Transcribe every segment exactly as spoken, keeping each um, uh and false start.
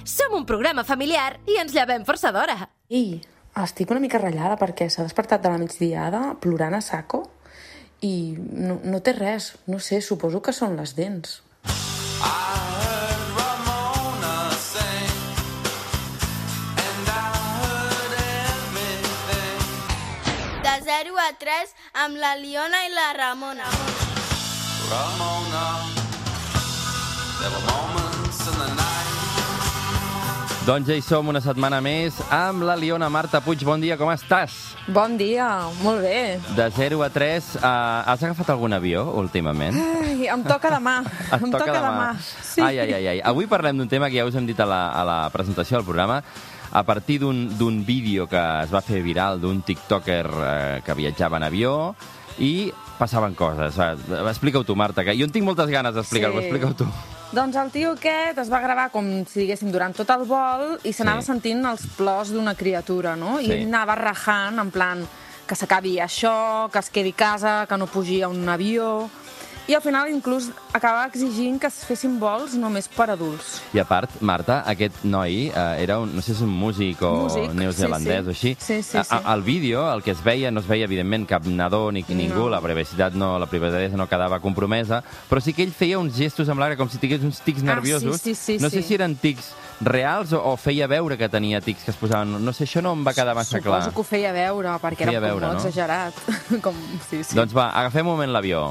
Som un programa familiar i ens llevem força d'hora. I estic una mica ratllada perquè s'ha despertat de la migdiada plorant a saco i no, no té res. No sé, suposo que són les dents. De zero a tres amb la Liona i la Ramona. Ramona, there were moments in the night. Doncs ja hi som una setmana més amb la Liona. Marta Puig, bon dia, com estàs? Bon dia, molt bé. De zero a tres, uh, has agafat algun avió últimament? Ai, em toca demà. em toca, toca demà. demà. Sí. Ai, ai, ai, ai. Avui parlem d'un tema que ja us hem dit a la, a la presentació del programa, a partir d'un vídeo que es va fer viral d'un tiktoker eh, que viatjava en avió i passaven coses. Explica-ho tu, Marta, que jo en tinc moltes ganes d'explicar-ho. Sí. Explica-ho tu. Doncs el tio aquest es va gravar com si diguéssim durant tot el vol i s'anava sí. sentint els plors d'una criatura, no? I sí. ell anava rajant, en plan, que s'acabi això, que es quedi a casa, que no pugi a un avió. I al final inclús acaba exigint que es fessin vols només per adults. I a part, Marta, aquest noi eh, era un, no sé si és un músic o músic, neozelandès sí, sí. o així. Sí, sí, sí. Al vídeo, el que es veia, no es veia evidentment cap nadó ni ningú, no. la privacitat no, la privacitat no quedava compromesa, però sí que ell feia uns gestos amb l'aire com si tingués uns tics nerviosos. Ah, sí, sí, sí, no sé sí. si eren tics reals o, o feia veure que tenia tics que es posaven... No sé, això no em va quedar massa Suposo clar. Suposo que ho feia veure, perquè feia era veure, molt no? exagerat. com... sí, sí. Doncs va, agafem un moment l'avió.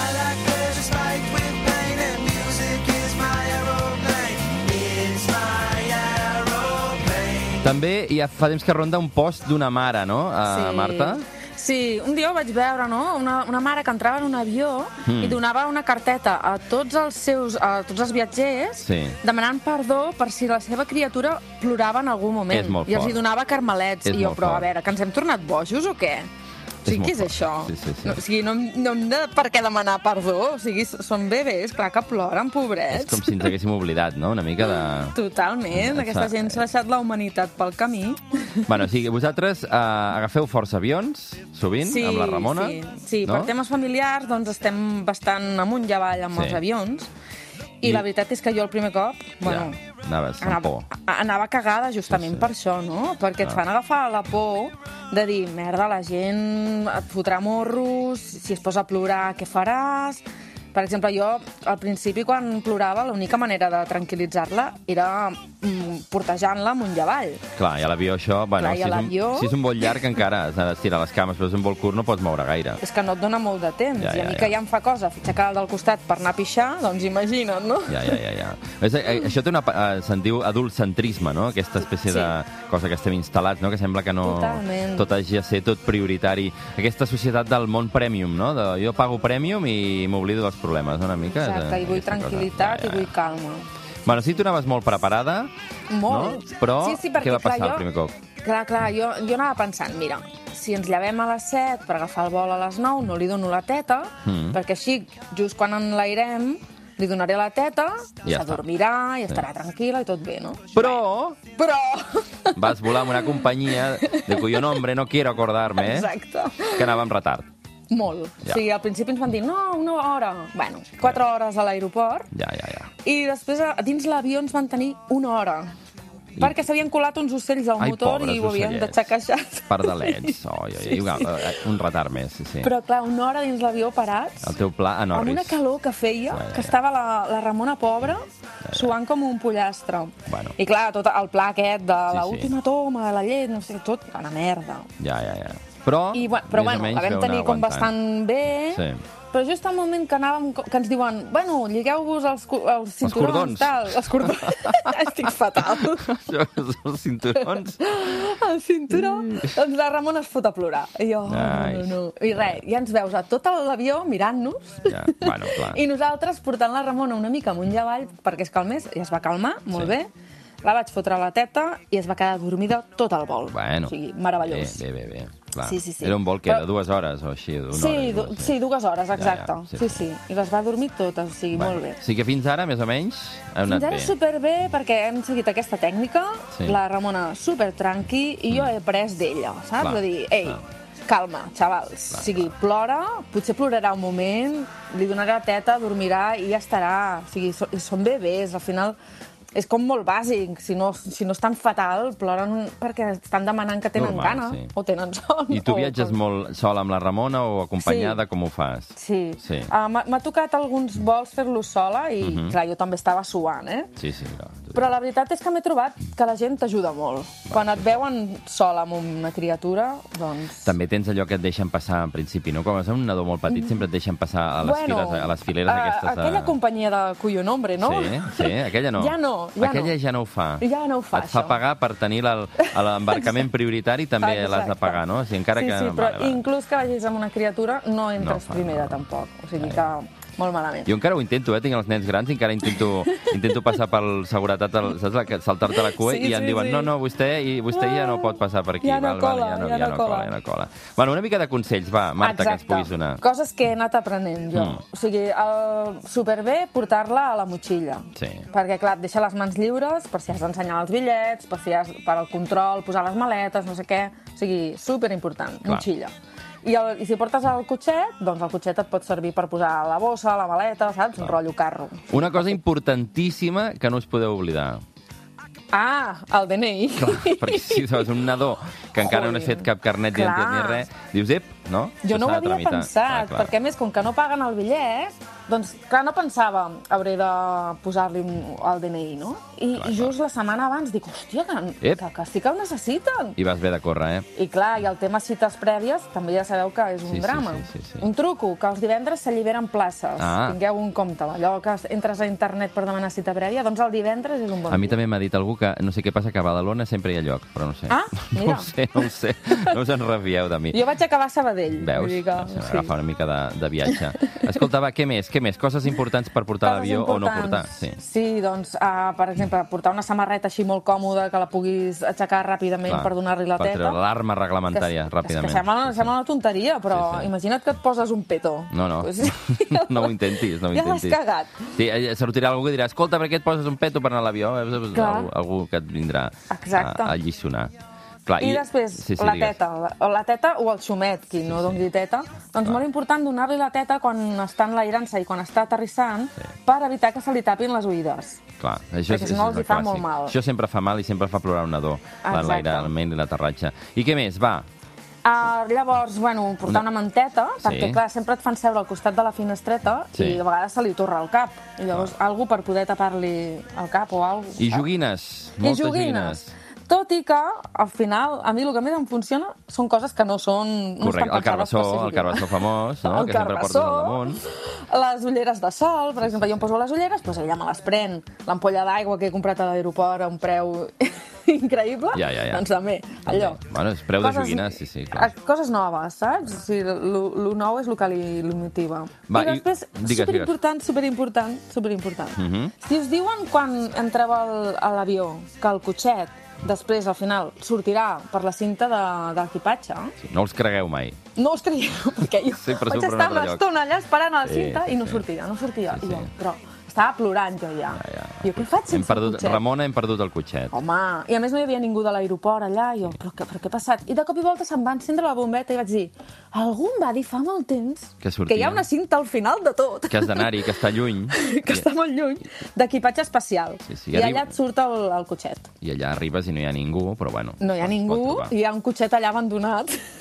També ja fa temps que ronda un post d'una mare, no, uh, sí. Marta? Sí, un dia ho vaig veure, no? Una, una mare que entrava en un avió mm. i donava una carteta a tots els seus, a tots els viatgers sí. demanant perdó per si la seva criatura plorava en algun moment. És molt I els fort. hi donava carmelets. És I jo, però fort. a veure, que ens hem tornat bojos o què? O sigui, què és això? Sí, sí, sí. No, o sigui, no, no hem de per què demanar perdó. O sigui, són bebès, clar que ploren, pobrets. És com si ens haguéssim oblidat, no? Una mica de... Totalment. Aquesta gent s'ha deixat la humanitat pel camí. Bueno, o sigui, vosaltres uh, agafeu força avions, sovint, sí, amb la Ramona. Sí, sí. No? Per temes familiars, doncs estem bastant amunt i avall amb sí. els avions. I, I la veritat és que jo el primer cop, bueno, ja, anaves amb anava, por. Anava cagada justament sí, sí. per això, no? Perquè et fan agafar la por de dir, merda, la gent et fotrà morros, si es posa a plorar, què faràs? Per exemple, jo, al principi, quan plorava, l'única manera de tranquil·litzar-la era mm, portejant-la amunt i avall. Clar, i a l'avió això... Bueno, Clar, si, és un, si és un vol llarg encara has d'estirar les cames, però si és un vol curt no pots moure gaire. És que no et dona molt de temps. Ja, ja, I a mi ja. que ja em fa cosa fitxar del costat per anar a pixar, doncs imagina't, no? Ja, ja, ja. ja. És, això té una... se'n diu adultcentrisme, no? Aquesta espècie sí. de cosa que estem instal·lats, no? Que sembla que no... Totalment. Tot hagi de ser tot prioritari. Aquesta societat del món premium, no? De, jo pago premium i m'oblido dels problemes, una mica. Exacte, i vull tranquil·litat ja, ja, ja. i vull calma. Bueno, sí, tu anaves molt preparada, molt. No? Però sí, sí, perquè, què va passar clar, jo, el primer cop? Clar, clar, jo, jo anava pensant, mira, si ens llevem a les set per agafar el vol a les nou, no li dono la teta, mm. perquè així, just quan enlairem, li donaré la teta, ja s'adormirà i sí. estarà tranquil·la i tot bé, no? Però... Però... Vas volar amb una companyia de cuyo nombre no quiero acordarme, eh? Exacte. Que anava amb retard. Molt. Ja. O sigui, al principi ens van dir, no, una hora. Bueno, quatre ja. hores a l'aeroport. Ja, ja, ja. I després, dins l'avió, ens van tenir una hora. I... Perquè s'havien colat uns ocells al Ai, motor pobres i ho havien ocellets. d'aixecar. Pardalets. Oh, oh, oh, oh, un retard més, sí, sí. Però, clar, una hora dins l'avió parats. El teu pla a Norris. Amb una calor que feia, ja, ja, ja. que estava la, la Ramona pobra, ja, ja. suant com un pollastre. Bueno. I, clar, tot el pla aquest de sí, l'última sí. toma, de la llet, no sé, tot una merda. Ja, ja, ja. Però, I, però bueno, la vam tenir com bastant bé, sí. però just al moment que anàvem, que ens diuen, bueno, lligueu-vos els, els cinturons, els tal, els cordons. Estic fatal. Els cinturons? El cinturó. Mm. Doncs la Ramona es fot a plorar. I jo, Ai. no, no. I res, ja ens veus a tot l'avió mirant-nos. Ja, bueno, clar. I nosaltres portant la Ramona una mica amunt i avall perquè es calmés, i es va calmar, molt sí. bé. La vaig fotre a la teta i es va quedar dormida tot el vol. Bueno. O sigui, meravellós. Bé, bé, bé. Clar. Sí, sí, sí. Era un vol que era dues hores o així, d'una sí, hora. Du sí, dues hores, exacte. Ja, ja. Sí, sí, sí. sí. I les va dormir totes, o sigui, bueno, molt bé. Sí que fins ara, més o menys, hem anat bé. Fins ara superbé, perquè hem seguit aquesta tècnica, sí. la Ramona super tranqui, i jo he après d'ella, saps? Clar, de dir, ei, clar. calma, xavals. Clar, o sigui, clar. plora, potser plorarà un moment, li donarà teta, dormirà i ja estarà. O sigui, so són bebès, al final... és com molt bàsic. Si no, si no estan fatal, ploren perquè estan demanant que tenen Normal, gana sí. o tenen son. I tu o viatges com... molt sola amb la Ramona o acompanyada? Sí. Com ho fas? Sí. sí. Uh, M'ha tocat alguns vols fer-los sola i, uh -huh. clar, jo també estava suant, eh? Sí, sí. Clar. Però la veritat és que m'he trobat que la gent t'ajuda molt. Va, Quan et veuen sola amb una criatura, doncs... També tens allò que et deixen passar, en principi, no? Quan és un nadó molt petit, sempre et deixen passar a les, bueno, files, a les fileres a, aquestes. De... Aquella companyia de Cuyo Nombre, no? Sí, sí, aquella no. Ja no, ja aquella no. ja no ho fa. Ja no ho fa, Et fa això. pagar per tenir l'embarcament prioritari, també Exacte. l'has de pagar, no? O sigui, encara sí, que... sí, però vale, vale. inclús que vagis amb una criatura no entres No fa, primera, no. tampoc. O sigui que... Molt malament. Jo encara ho intento, eh? Tinc els nens grans i encara intento, intento passar per seguretat, el, saps? La, saltar-te la cua Sí, i ja em sí, diuen sí. no, no, vostè, i vostè ja no pot passar per aquí. Ja no val, cola, val, ja no, ja ja no no cola. cola, ja no cola. Bueno, una mica de consells, va, Marta, Exacte. que ens puguis donar. Coses que he anat aprenent jo. Mm. O sigui, el, superbé portar-la a la motxilla. Sí. Perquè, clar, et deixa les mans lliures per si has d'ensenyar els bitllets, per si has, per al control, posar les maletes, no sé què. O sigui, superimportant, Clar. motxilla. I, el, I si portes el cotxet, doncs el cotxet et pot servir per posar la bossa, la maleta, saps? Un rotllo carro. Una cosa importantíssima que no us podeu oblidar. Ah, el D N I. Clar, perquè si és un nadó que encara no has fet cap carnet d'identitat ni res, dius, ep, no? Jo Això no ho s'ha de havia tramitar. pensat, Ah, clar. perquè a més, com que no paguen el bitllet, doncs, clar, no pensava hauré de posar-li un- el D N I, no? I, Clar, i just la setmana abans dic, hòstia, que, Ep. que, que sí que ho necessiten. I vas bé de córrer, eh? I clar, i el tema cites prèvies també ja sabeu que és un Sí, sí, drama. sí, sí, sí. Un truco, que els divendres s'alliberen places. Ah. Tingueu un compte. Allò que entres a internet per demanar cita prèvia, doncs el divendres és un bon A mi dia. també m'ha dit algú que no sé què passa, que a Badalona sempre hi ha lloc, però no sé. Ah, No mira. ho sé, no ho sé. No us en refieu de mi. Jo vaig acabar a Sabadell. Veus? Vull dir que, Això m'agafa una mica de, de viatge. Escolta, va, què més? Què més? Coses importants per portar a Coses l'avió o no portar? importants. Sí. Sí, doncs, uh, per exemple, portar una samarreta així molt còmoda que la puguis aixecar ràpidament Clar, per donar-li la per teta. treure l'arma reglamentària, que, ràpidament. És que sembla, Sí, sí. sembla una tonteria, però Sí, sí. imagina't que et poses un peto. No, no. Pues, No ho intentis, no ho ja intentis. l'has cagat. Sí, eh, sortirà algú que dirà, escolta, per què et poses un peto per anar a l'avió? Eh, Clar. Algú, algú que et vindrà Exacte. a, a lliçonar. Clar, I, I després, sí, sí, la digues. teta, la, o la teta o el xumet, qui no doni teta. Doncs molt important donar-li la teta quan està enlairant-se i quan està aterrissant Sí. per evitar que se li tapin les oïdes. Clar, això Perquè és, si no és els el hi fa clàssic. molt mal. Això sempre fa mal i sempre fa plorar un nadó, Exacte. l'enlairament i l'aterratge. I què més? Va, Uh, llavors, bueno, portar una manteta, Sí. perquè, clar, sempre et fan seure al costat de la finestreta Sí. i a vegades se li torra el cap. I llavors, algú per poder tapar-li el cap o alguna cosa. i joguines, I moltes joguines. Tot i que, al final, a mi el que més em funciona són coses que no són... No Correcte, estan el carbassó, pensades el carbassó famós, no? El que sempre portes al damunt. les ulleres de sol, per exemple, jo em poso les ulleres, doncs ella me les pren. L'ampolla d'aigua que he comprat a l'aeroport a un preu increïble, Ja, ja, ja. doncs també, allò. Bueno, és preu de joguines, sí, sí, clar. eh, Coses noves, saps? O sigui, el nou és el que li, li motiva. Va, I i- després, digues, superimportant, superimportant, superimportant. Mhm. Si us diuen quan entreu al, a l'avió que el cotxet després, al final, sortirà per la cinta de, de l'equipatge, Sí, no els cregueu mai. no us creieu, perquè jo Sempre vaig surt per un estar altre una lloc. estona allà esperant a la Sí, cinta sí, i no sí. sortia, no sortia. Sí, I jo, sí. però estava plorant jo ja. Ja, ja. I jo, què faig sense Hem perdut, el cotxet? Ramona, hem perdut el cotxet. Home, i a més no hi havia ningú de l'aeroport allà, i jo, però, què, però què ha passat? I de cop i volta se'm va encendre la bombeta i vaig dir, algú em va dir fa molt temps Que sortia. que hi ha una cinta al final de tot, Que has d'anar-hi, que està lluny. que està molt lluny, d'equipatge especial. Sí, sí, I arriba- allà et surt el, el cotxet. I allà arribes i no hi ha ningú, però bueno. No hi ha es pot ningú, trobar. i hi ha un cotxet allà abandonat.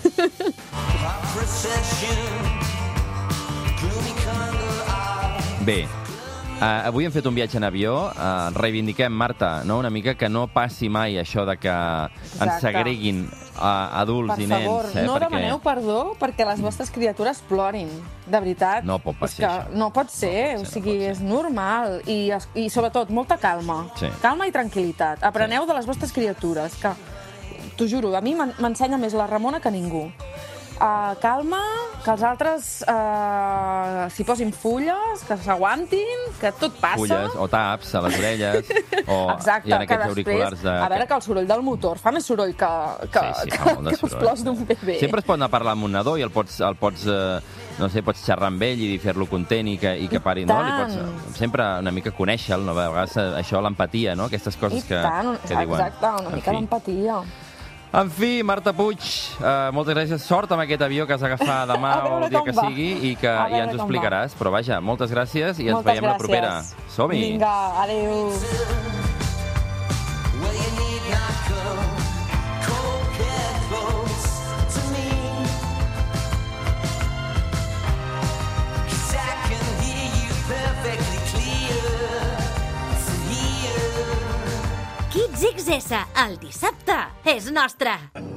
Bé, uh, avui hem fet un viatge en avió. Uh, reivindiquem, Marta, no? una mica que no passi mai això de que ens Exacte. segreguin uh, adults Per i nens. favor, eh? no perquè... demaneu perdó perquè les vostres criatures plorin. De veritat. No pot És ser que això. no pot ser, No pot ser, o no sigui, pot ser. és normal. I, es- I sobretot, molta calma. Sí. Calma i tranquil·litat. Apreneu de les vostres criatures, que, t'ho juro, a mi m'en- m'ensenya més la Ramona que ningú. Uh, calma, que els altres uh, s'hi posin fulles, que s'aguantin, que tot passa. Fulles o taps a les orelles, o Exacte, hi ha que aquests després, auriculars de... a veure que el soroll del motor fa més soroll que, que, Sí, sí, que, fa molt de que els soroll. plors d'un bebè. Sempre es pot anar a parlar amb un nadó i el pots, el pots eh, no sé, pots xerrar amb ell i fer-lo content i que, i que I pari, no? Li tant. pots sempre una mica conèixer-lo, no? A vegades eh, això, l'empatia, no? Aquestes coses I que, tant, que diuen. exacte, una En mica fi. d'empatia. En fi, Marta Puig, uh, moltes gràcies. Sort amb aquest avió que has d'agafar demà A o veure el dia com que va. sigui i que A ja veure ens ho com explicaràs. Però vaja, moltes gràcies i ens Moltes veiem la propera. gràcies. Som-hi! Vinga, adéu. X X S, el dissabte és nostre.